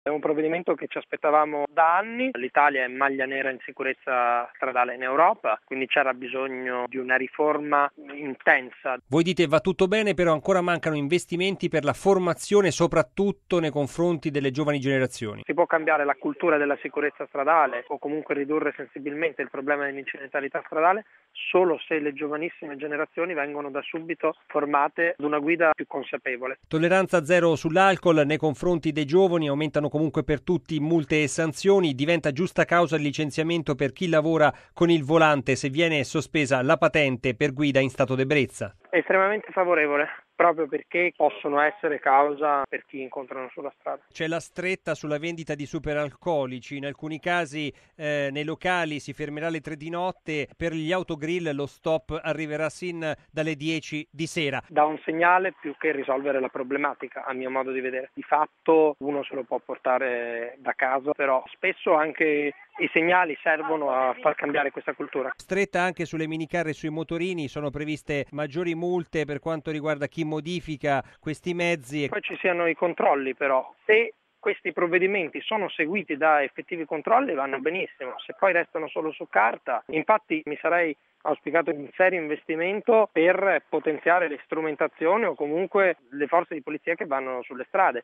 È un provvedimento che ci aspettavamo da anni. L'Italia è maglia nera in sicurezza stradale in Europa, quindi c'era bisogno di una riforma intensa. Voi dite va tutto bene, però ancora mancano investimenti per la formazione, soprattutto nei confronti delle giovani generazioni. Si può cambiare la cultura della sicurezza stradale o comunque ridurre sensibilmente il problema dell'incidentalità stradale solo se le giovanissime generazioni vengono da subito formate ad una guida più consapevole. Tolleranza zero sull'alcol nei confronti dei giovani, aumentano comunque per tutti multe e sanzioni, diventa giusta causa il licenziamento per chi lavora con il volante se viene sospesa la patente per guida in stato d'ebbrezza. È estremamente favorevole, proprio perché possono essere causa per chi incontrano sulla strada. C'è la stretta sulla vendita di superalcolici, in alcuni casi nei locali si fermerà alle 3 di notte, per gli autogrill lo stop arriverà sin dalle 10 di sera. Dà un segnale più che risolvere la problematica, a mio modo di vedere. Di fatto uno se lo può portare da casa, però spesso anche i segnali servono a far cambiare questa cultura. Stretta anche sulle minicar e sui motorini, sono previste maggiori multe per quanto riguarda chi modifica questi mezzi. Poi ci siano i controlli però, se questi provvedimenti sono seguiti da effettivi controlli vanno benissimo, se poi restano solo su carta, infatti mi sarei auspicato un serio investimento per potenziare le strumentazioni o comunque le forze di polizia che vanno sulle strade.